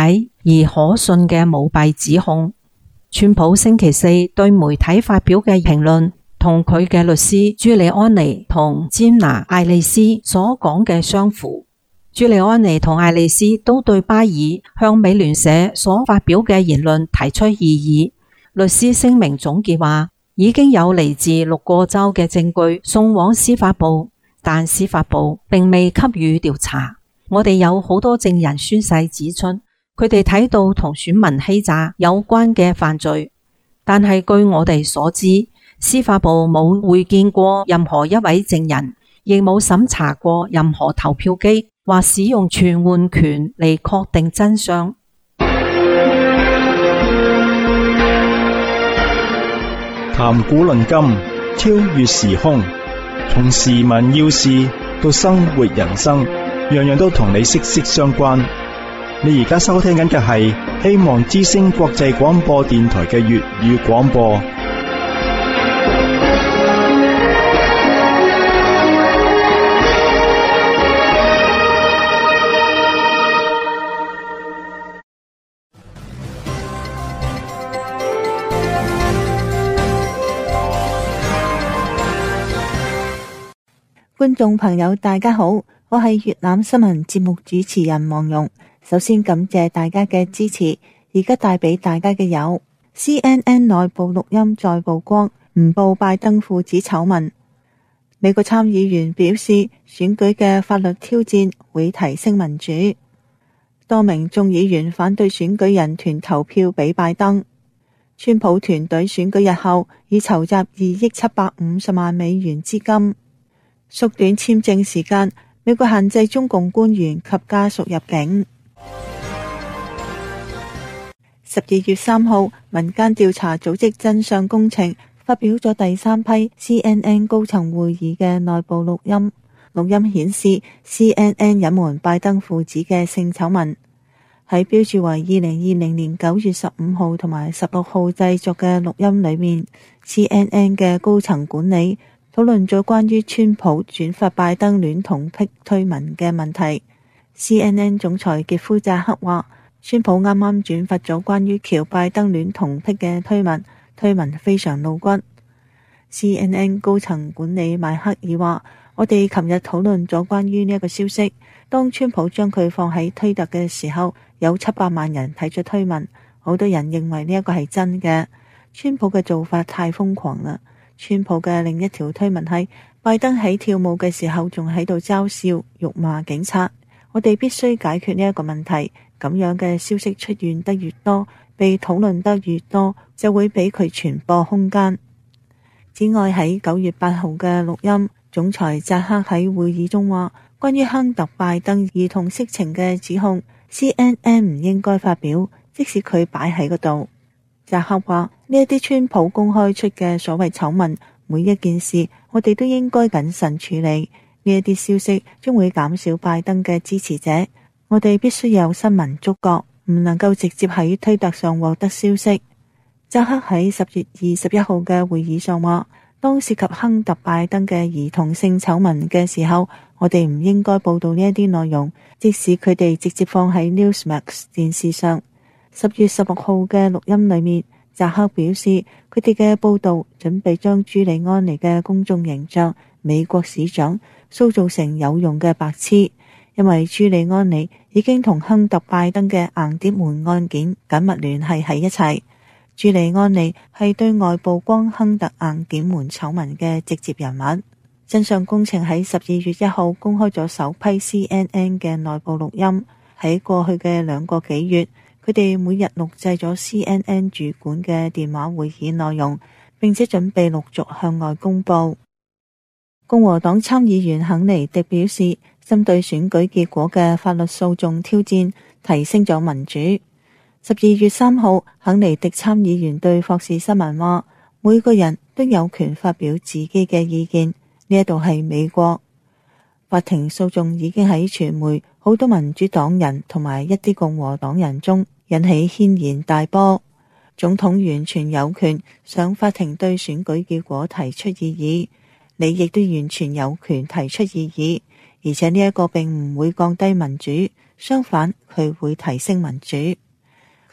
而可信嘅舞弊指控。川普星期四對媒體發表嘅評論，同佢嘅律師朱利安尼同詹拿艾利斯所講嘅相符。朱利安尼同艾利斯都對巴爾向美聯社所發表嘅言論提出異議。律師聲明總結話，已經有嚟自六個州嘅證據送往司法部，但司法部並未給予調查。我哋有好多證人宣誓指出，佢哋睇到同選民欺詐有關嘅犯罪，但係據我哋所知，司法部冇會見過任何一位證人，亦冇審查過任何投票機或使用傳喚權嚟確定真相。 談古論今，超越時空，從時聞要事到生活人生，樣樣都同你息息相關。你而家收聽緊嘅係希望之聲國際廣播電台嘅粵語廣播。 觀眾朋友大家好，我係粵覽新聞節目主持人黃蓉。首先感謝大家嘅支持，而家帶俾大家嘅有 C N N 內部錄音再曝光，唔報拜登父子醜聞。美國參議員表示，選舉嘅法律挑戰會提升民主。多名眾議員反對選舉人團投票俾拜登。川普團隊選舉日後已籌集二億七百五十萬美元資金。縮短簽證時間，美國限制中共官員及家屬入境。十二月三號，民間調查組織真相工程發表咗第三批 C N N 高層會議嘅內部錄音。錄音顯示 C N N 隱瞞拜登父子嘅性醜聞。喺標注為二零二零年九月十五號同埋十六號製作嘅錄音裏面， C N N 嘅高層管理討論咗關於川普轉發拜登戀童癖推文嘅問題。C N N 總裁傑夫扎克話，川普啱啱轉發咗關於喬拜登戀童癖嘅推文，推文非常露骨。C N N 高層管理邁克爾話，我哋琴日討論咗關於呢一個消息，當川普將佢放喺推特嘅時候，有七百萬人睇咗推文，好多人認為呢一個係真嘅。川普嘅做法太瘋狂啦。川普嘅另一條推文係拜登喺跳舞嘅時候仲喺度嘲笑辱罵警察，我哋必須解決呢一個問題，咁樣嘅消息出現得越多，被討論得越多，就會俾佢傳播空間。此外，喺九月八號嘅錄音，總裁扎克喺會議中話，關於亨特拜登兒童色情嘅指控， C N N 唔應該發表，即使佢擺喺嗰度。扎克話，呢一啲川普公開出嘅所謂醜聞，每一件事我哋都應該謹慎處理。呢一啲消息將會減少拜登嘅支持者，我哋必須有新聞觸覺，唔能夠直接喺推特上獲得消息。扎克喺十月二十一號嘅會議上話，當涉及亨特拜登嘅兒童性醜聞嘅時候，我哋唔應該報道呢一啲內容，即使佢哋直接放喺 Newsmax 電視上。十月十六號嘅錄音裏面，扎克表示佢哋嘅報道準備將朱利安尼嘅公眾形象美國市長塑造成有用嘅白痴，因為朱利安尼已經同亨特拜登嘅硬碟門案件緊密聯繫喺一齊。朱利安尼係對外曝光亨特硬件門醜聞嘅直接人物。真相工程喺十二月一號公開咗首批 C N N 嘅內部錄音。喺過去嘅兩個幾月，佢哋每日錄製咗 C N N 主管嘅電話會議內容，並且準備陸續向外公布。共和黨參議員肯尼迪表示，針對選舉結果嘅法律訴訟挑戰提升咗民主。十二月三號，肯尼迪參議員對霍士新聞話，每個人都有權發表自己嘅意見，呢一度係美國。法庭訴訟已經喺傳媒、好多民主黨人同埋一啲共和黨人中引起軒然大波。總統完全有權上法庭對選舉結果提出異議，你亦都完全有權提出異議，而且呢一個並唔會降低民主，相反佢會提升民主。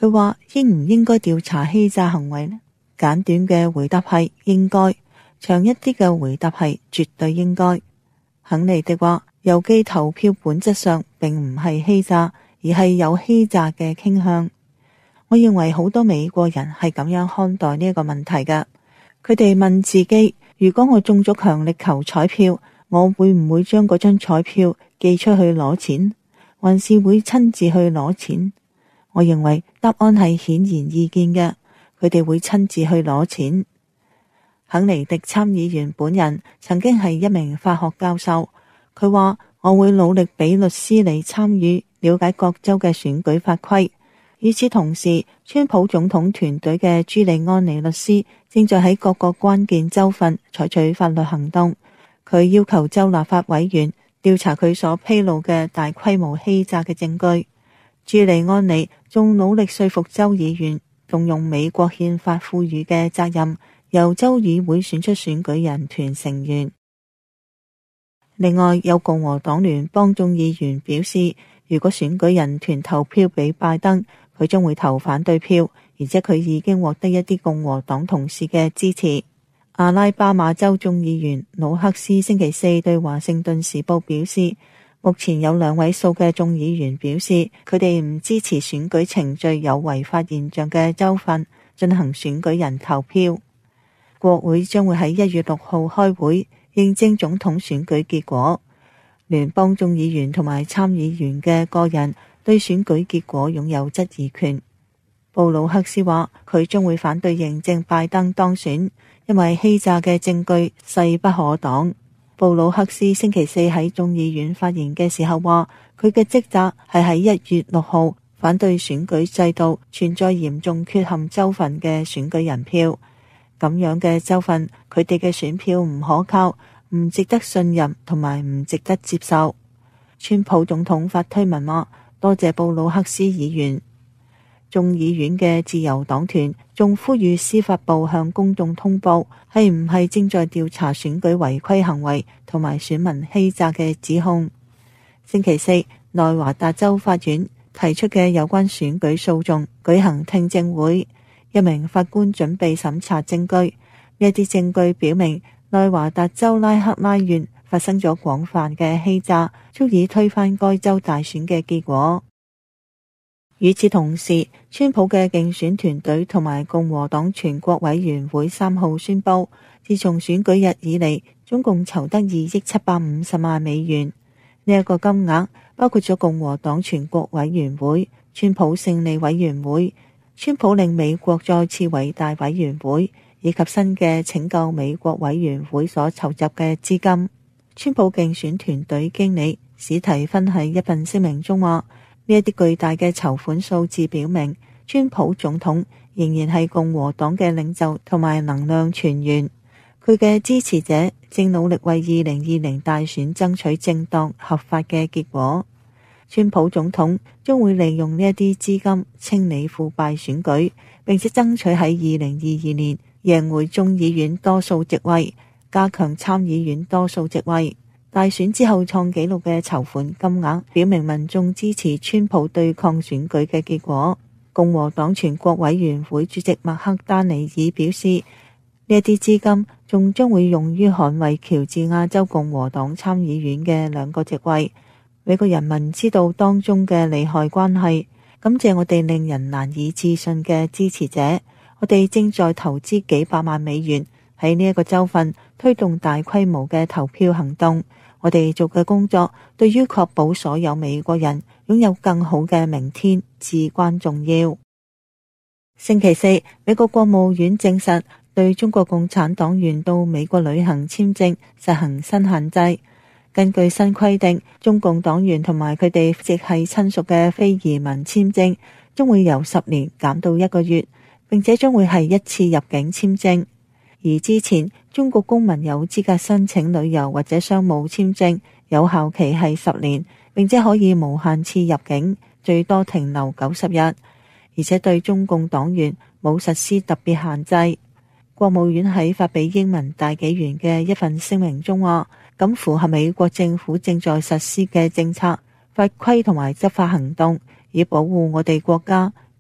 佢話應唔應該調查欺詐行為呢？簡短嘅回答係應該，長一啲嘅回答係絕對應該。肯尼迪話郵寄投票本質上並唔係欺詐，而係有欺詐嘅傾向。我認為好多美國人係咁樣看待呢一個問題㗎。佢哋問自己，如果我中咗強力球彩票，我會唔會將嗰張彩票寄出去攞錢，還是會親自去攞錢？我認為答案係顯然易見嘅，佢哋會親自去攞錢。肯尼迪參議員本人曾經係一名法學教授，佢話我會努力俾律師嚟參與了解各州嘅選舉法規。與此同時，川普總統團隊嘅朱利安尼律師正在喺各個關鍵州份採取法律行動。佢要求州立法委員調查佢所披露嘅大規模欺詐嘅證據。朱利安尼仲努力說服州議員動用美國憲法賦予嘅責任，由州議會選出選舉人團成員。另外，有共和黨聯邦眾議員表示，如果選舉人團投票俾拜登，佢將會投反對票，而且佢已經獲得一啲共和黨同事嘅支持。阿拉巴馬州眾議員魯克斯星期四對華盛頓時報表示，目前有兩位數嘅眾議員表示，佢哋唔支持選舉程序有違法現象嘅州份進行選舉人投票。國會將會喺一月六號開會認證總統選舉結果。聯邦眾議員同埋參議員嘅個人對選舉結果擁有質疑權。布魯克斯話佢將會反對認證拜登當選，因為欺詐嘅證據勢不可擋。布魯克斯星期四喺眾議院發言嘅時候話，佢嘅職責係喺一月六號反對選舉制度存在嚴重缺陷州份嘅選舉人票。咁樣嘅州份，佢哋嘅選票唔可靠，唔值得信任同埋唔值得接受。川普總統發推文話，多謝布魯克斯議員。眾議院嘅自由黨團仲呼籲司法部向公眾通報係唔係正在調查選舉違規行為同埋選民欺詐嘅指控。星期四，內華達州法院提出嘅有關選舉訴訟舉行聽證會，一名法官準備審查證據。呢一啲證據表明內華達州拉克拉縣發生咗廣泛嘅欺詐，足以推翻該州大選嘅結果。與此同時，川普嘅競選團隊同埋共和黨全國委員會三號宣布，自從選舉日以嚟，總共籌得二億七百五十萬美元。呢、這、一個金額包括咗共和黨全國委員會、川普勝利委員會、川普令美國再次偉大委員會以及新嘅拯救美國委員會所籌集嘅資金。川普競選團隊經理史提芬喺一份聲明中話，呢一啲巨大嘅籌款數字表明，川普總統仍然係共和黨嘅領袖同埋能量泉源。佢嘅支持者正努力為二零二零大選爭取正當合法嘅結果。川普總統將會利用呢一啲資金清理腐敗選舉，並且爭取喺二零二二年贏回眾議院多數席位，加強參議院多數席位。大選之後創紀錄嘅籌款金額表明民眾支持川普對抗選舉嘅結果。共和黨全國委員會主席麥克丹尼爾表示，呢一啲資金仲將會用於捍衛喬治亞州共和黨參議院嘅兩個席位。美國人民知道當中嘅利害關係，感謝我哋令人難以置信嘅支持者。我哋正在投資幾百萬美元喺呢一個州份推動大規模嘅投票行動。我哋做嘅工作對於確保所有美國人擁有更好嘅明天至關重要。星期四，美國國務院證實對中國共產黨員到美國旅行簽證實行新限制。根據新規定，中共黨員同埋佢哋直系親屬嘅非移民簽證將會由十年減到一個月，並且將會係一次入境簽證。而之前中國公民有資格申請旅遊或者商務簽證，有效期係十年，並且可以無限次入境，最多停留九十日，而且對中共黨員冇實施特別限制。國務院喺發俾英文大紀元嘅一份聲明中話，咁符合美國政府正在實施嘅政策、法規同埋執法行動，以保護我哋國家、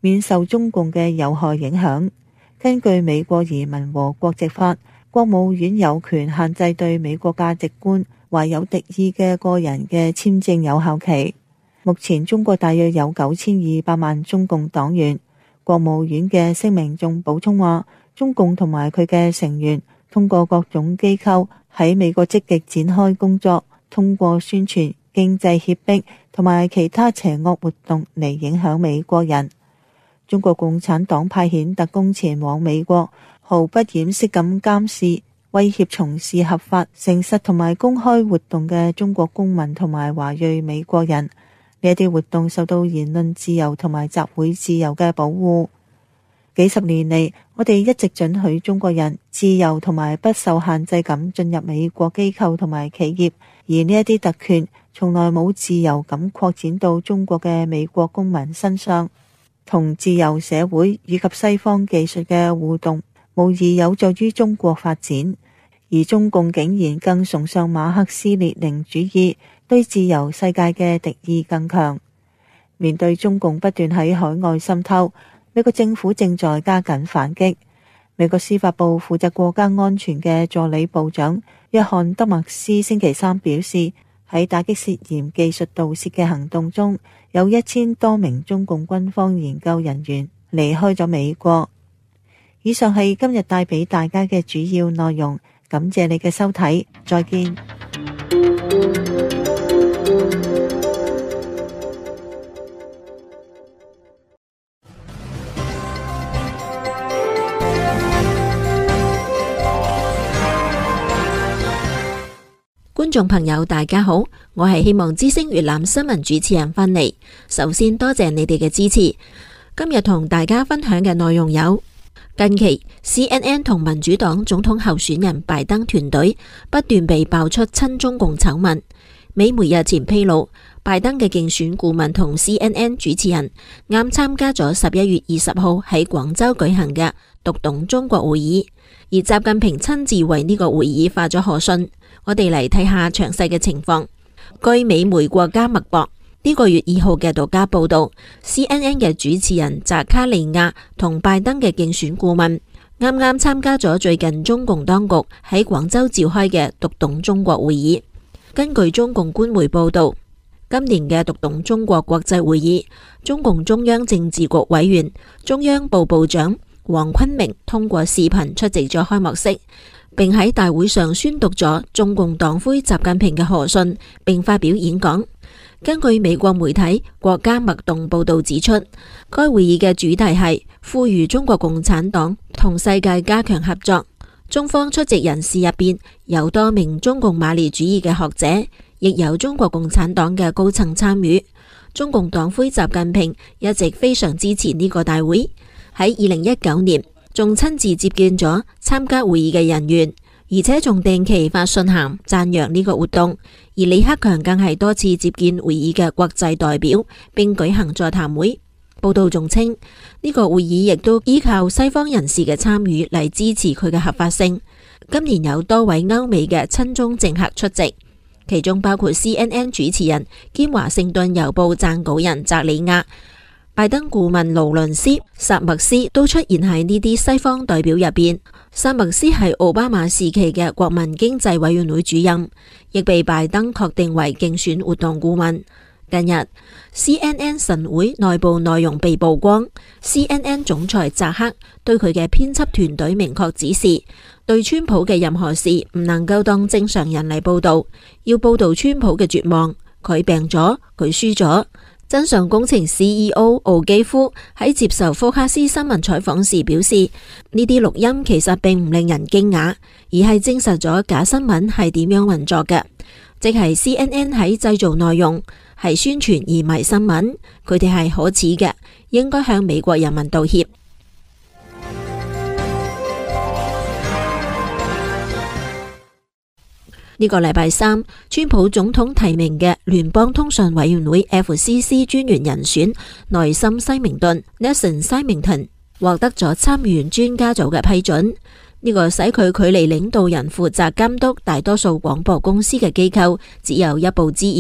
免受中共嘅有害影響。根據美國移民和國籍法，國務院有權限制對美國價值觀懷有敵意嘅個人嘅簽證有效期。目前中國大約有九千二百萬中共黨員。國務院嘅聲明仲補充話，中共同埋佢嘅成員通過各種機構喺美國積極展開工作，通過宣傳、經濟脅迫同埋其他邪惡活動嚟影響美國人。中國共產黨派遣特工前往美國，毫不掩飾咁監視、威脅從事合法、誠實同埋公開活動嘅中國公民同埋華裔美國人。呢一啲活動受到言論自由同埋集會自由嘅保護。幾十年嚟，我哋一直准許中國人自由同埋不受限制咁進入美國機構同埋企業，而呢一啲特權從來冇自由咁擴展到中國嘅美國公民身上。同自由社會以及西方技術嘅互動，無疑有助於中國發展。而中共竟然更崇尚馬克思列寧主義，對自由世界嘅敵意更強。面對中共不斷喺海外滲透，美國政府正在加緊反擊。美國司法部負責國家安全嘅助理部長約翰德默斯星期三表示，喺打擊涉嫌技術盜竊嘅行動中，有一千多名中共軍方研究人員離開咗美國。以上係今日帶俾大家嘅主要內容，感謝你嘅收睇，再見。 觀眾朋友大家好，我係希望之聲粵覽新聞主持人芬妮。首先多謝你哋嘅支持。今日同大家分享嘅內容有：近期 C N N 同民主黨總統候選人拜登團隊不斷被爆出親中共醜聞。美媒日前披露，拜登嘅競選顧問同 C N N 主持人啱參加咗十一月二十號喺廣州舉行嘅讀懂中國會議，而習近平親自為呢個會議發咗賀信。我哋嚟睇下詳細嘅情況。據美媒國家脈搏呢個月二號嘅獨家報道， C N N 嘅主持人扎卡利亞同拜登嘅競選顧問啱啱參加咗最近中共當局喺廣州召開嘅讀懂中國會議。根據中共官媒報道，今年嘅讀懂中國國際會議，中共中央政治局委員、中央部部長黃坤明通過視頻出席咗開幕式，並喺大會上宣讀咗中共黨魁習近平嘅賀信，並發表演講。根據美國媒體國家脈動報道指出，該會議嘅主題係呼籲中國共產黨同世界加強合作。中方出席人士入邊有多名中共馬列主義嘅學者，亦有中國共產黨嘅高層參與。中共黨魁習近平一直非常支持呢個大會，喺二零一九年仲親自接見咗參加會議嘅人員，而且仲定期發信函讚揚呢個活動。而李克強更係多次接見會議嘅國際代表，並舉行座談會。報道仲稱，呢個會議亦都依靠西方人士嘅參與嚟支持佢嘅合法性。今年有多位歐美嘅親中政客出席，其中包括 C N N 主持人兼華盛頓郵報撰稿人澤里亞、拜登顧問勞倫斯、薩默斯都出現喺呢啲西方代表入邊。薩默斯係奧巴馬時期嘅國民經濟委員會主任，亦被拜登確定為競選活動顧問。近日 C N N 晨會內部內容被曝光， C N N 總裁扎克對佢嘅編輯團隊明確指示，對川普嘅任何事唔能夠當正常人嚟報道，要報道川普嘅絕望，佢病咗，佢輸咗。真相工程 C E O 奧基夫喺接受福克斯新聞採訪時表示，呢啲錄音其實並唔令人驚訝，而係證實咗假新聞係點樣運作嘅，即係 C N N 喺製造內容，係宣傳而唔係新聞，佢哋係可恥嘅，應該向美國人民道歉。呢個禮拜三，川普總統提名嘅聯邦通訊委員會 F C C 專員人選內森西明頓 Nelson Symington 獲得咗參議院專家組嘅批准。呢個使佢距離領導人負責監督大多數廣播公司嘅機構只有一步之遙。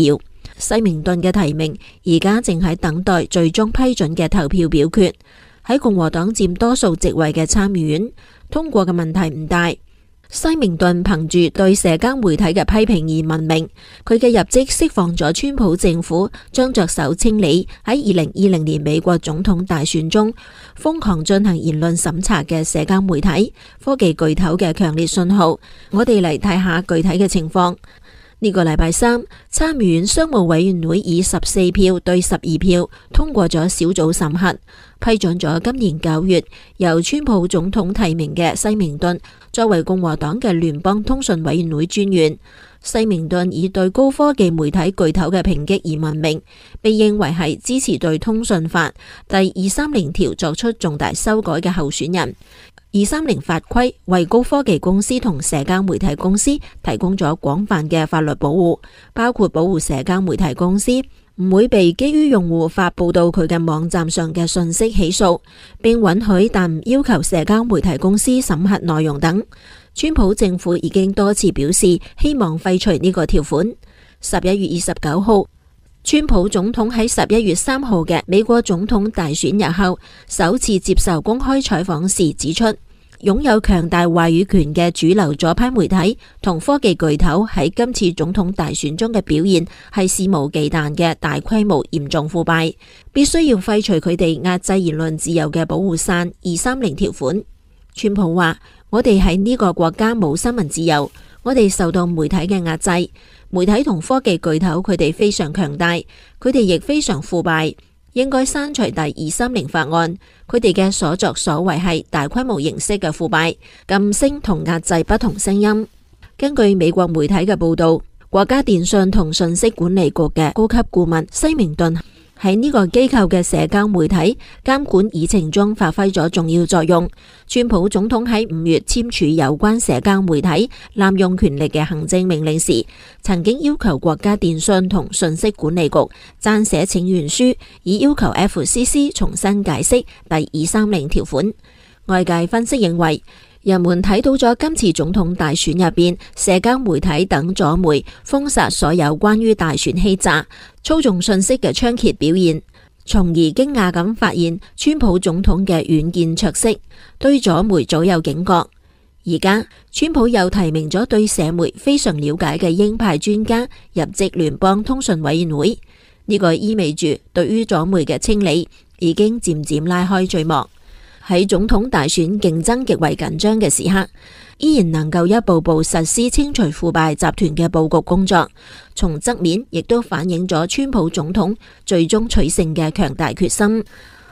西明頓嘅提名而家正喺等待最終批准嘅投票表決。喺共和黨佔多數席位嘅參議院，通過嘅問題唔大。西明頓憑住對社交媒體嘅批評而聞名，佢嘅入職釋放咗川普政府將着手清理喺二零二零年美國總統大選中瘋狂進行言論審查嘅社交媒體科技巨頭嘅強烈信號。我哋嚟睇下具體嘅情況。呢個禮拜三，參議院商務委員會以十四票對十二票通過咗小組審核，批准咗今年九月由川普總統提名嘅西明頓作為共和黨嘅聯邦通訊委員會專員。西明頓以對高科技媒體巨頭嘅抨擊而聞名，被認為係支持對通訊法第二三零條作出重大修改嘅候選人。二三零法規為高科技公司同社交媒體公司提供咗廣泛嘅法律保護，包括保護社交媒體公司唔會被基於用戶發佈到佢嘅網站上嘅信息起訴，並允許但唔要求社交媒體公司審核內容等。川普政府已經多次表示希望廢除呢個條款。十一月二十九號，川普總統喺十一月三號嘅美國總統大選日後首次接受公開採訪時指出，擁有強大話語權嘅主流左派媒體同科技巨頭喺今次總統大選中嘅表現係肆無忌憚嘅大規模嚴重腐敗，必須要廢除佢哋壓制言論自由嘅保護傘二三零條款。川普話：我哋喺呢個國家冇新聞自由，我哋受到媒體嘅壓制。媒體同科技巨頭佢哋非常強大，佢哋亦非常腐敗，應該刪除第二三零法案。佢哋嘅所作所為係大規模形式嘅腐敗、噤聲同壓制不同聲音。根據美國媒體嘅報道，國家電信同信息管理局嘅高級顧問西明頓喺呢個機構嘅社交媒體監管議程中發揮咗重要作用。川普總統喺五月簽署有關社交媒體濫用權力嘅行政命令時，曾經要求國家電信同信息管理局撰寫請願書，以要求 F C C 重新解釋第二三零條款。外界分析認為，人們睇到咗今次總統大選入邊社交媒體等左媒封殺所有關於大選欺詐、操縱信息嘅猖獗表現，從而驚訝咁發現川普總統嘅遠見卓識，對左媒早有警覺。而家川普又提名咗對社媒非常了解嘅鷹派專家入職聯邦通訊委員會，呢、這個意味住對於左媒嘅清理已經漸漸拉開序幕。喺總統大選競爭極為緊張嘅時刻，依然能夠一步步實施清除腐敗集團嘅佈局工作，從側面亦都反映咗川普總統最終取勝嘅強大決心。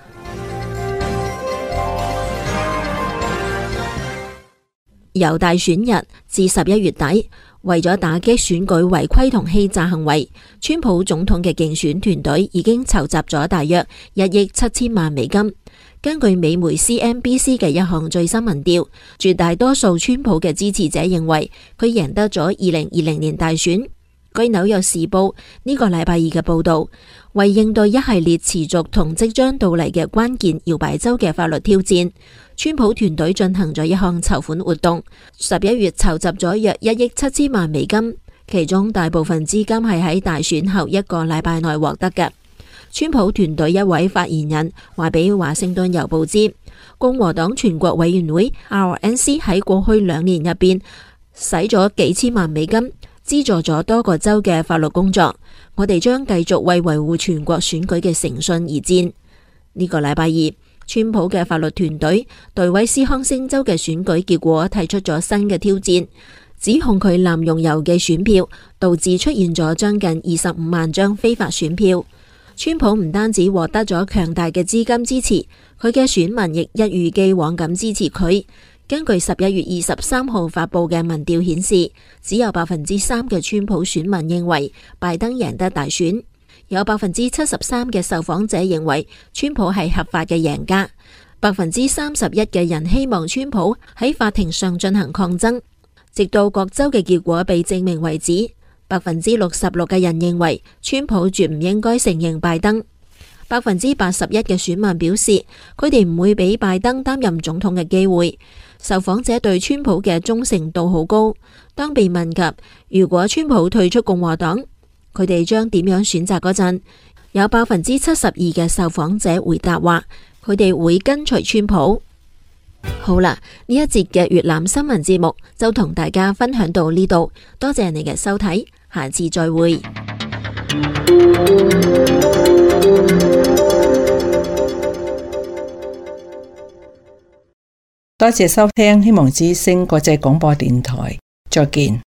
由大選日至十一月底，為咗打擊選舉違規同欺詐行為，川普總統嘅競選團隊已經籌集咗大約一億七千萬美金。根據美媒 C N B C 嘅一項最新民調，絕大多數川普嘅支持者認為佢贏得咗二零二零年大選。據紐約時報呢個禮拜二嘅報道，為應對一系列持續同即將到嚟嘅關鍵搖擺州嘅法律挑戰，川普團隊進行咗一項籌款活動，十一月籌集咗約一億七千萬美金，其中大部分資金係喺大選後一個禮拜內獲得嘅。川普團隊一位發言人話俾華盛頓郵報知，共和黨全國委員會 R N C 喺過去兩年入邊使咗幾千萬美金，資助咗多個州嘅法律工作。我哋將繼續為維護全國選舉嘅誠信而戰。呢個禮拜二，川普嘅法律團隊對威斯康星州嘅選舉結果提出咗新嘅挑戰，指控佢濫用郵寄選票，導致出現咗將近二十五萬張非法選票。川普唔單止獲得咗強大嘅資金支持，佢嘅選民亦一如既往咁支持佢。根據十一月二十三號發佈嘅民調顯示，只有百分之三嘅川普選民認為拜登贏得大選，有百分之七十三嘅受訪者認為川普係合法嘅贏家，百分之三十一嘅人希望川普喺法庭上進行抗爭，直到各州嘅結果被證明為止。百分之六十六嘅人認為川普絕唔應該承認拜登。百分之八十一嘅選民表示，佢哋唔會俾拜登擔任總統嘅機會。受訪者對川普嘅忠誠度好高。當被問及如果川普退出共和黨， 佢哋將點樣選擇嗰陣，有百分之七十二嘅受訪者回答話，佢哋會跟隨川普。好啦，呢一節嘅越南新聞節目就同大家分享到呢度，多謝你嘅收睇，下次再會。 多謝收聽希望之聲國際廣播電台，再見。